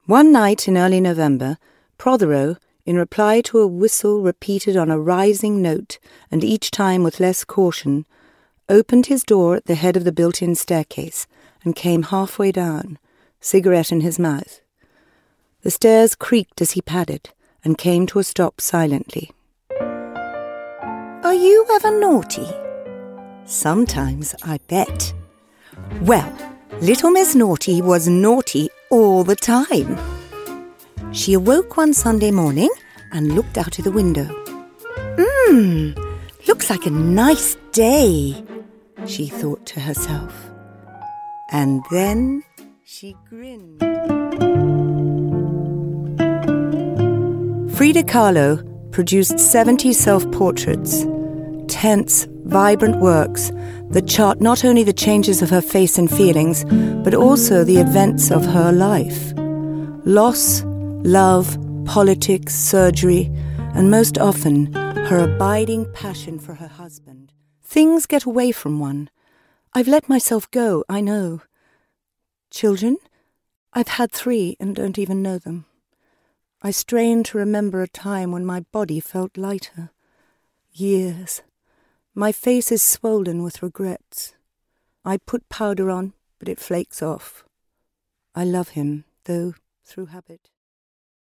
One night in early November, Prothero, in reply to a whistle repeated on a rising note and each time with less caution, opened his door at the head of the built-in staircase and came halfway down, cigarette in his mouth. The stairs creaked as he padded and came to a stop silently. "Are you ever naughty?" "Sometimes, I bet." "Well, little Miss Naughty was naughty all the time." She awoke one Sunday morning and looked out of the window. Looks like a nice day," she thought to herself. And then she grinned. Frida Kahlo produced 70 self-portraits, tense, vibrant works that chart not only the changes of her face and feelings, but also the events of her life. Loss, love, politics, surgery, and most often, her abiding passion for her husband. Things get away from one. I've let myself go, I know. Children? I've had 3 and don't even know them. I strain to remember a time when my body felt lighter. Years. My face is swollen with regrets. I put powder on, but it flakes off. I love him, though, through habit.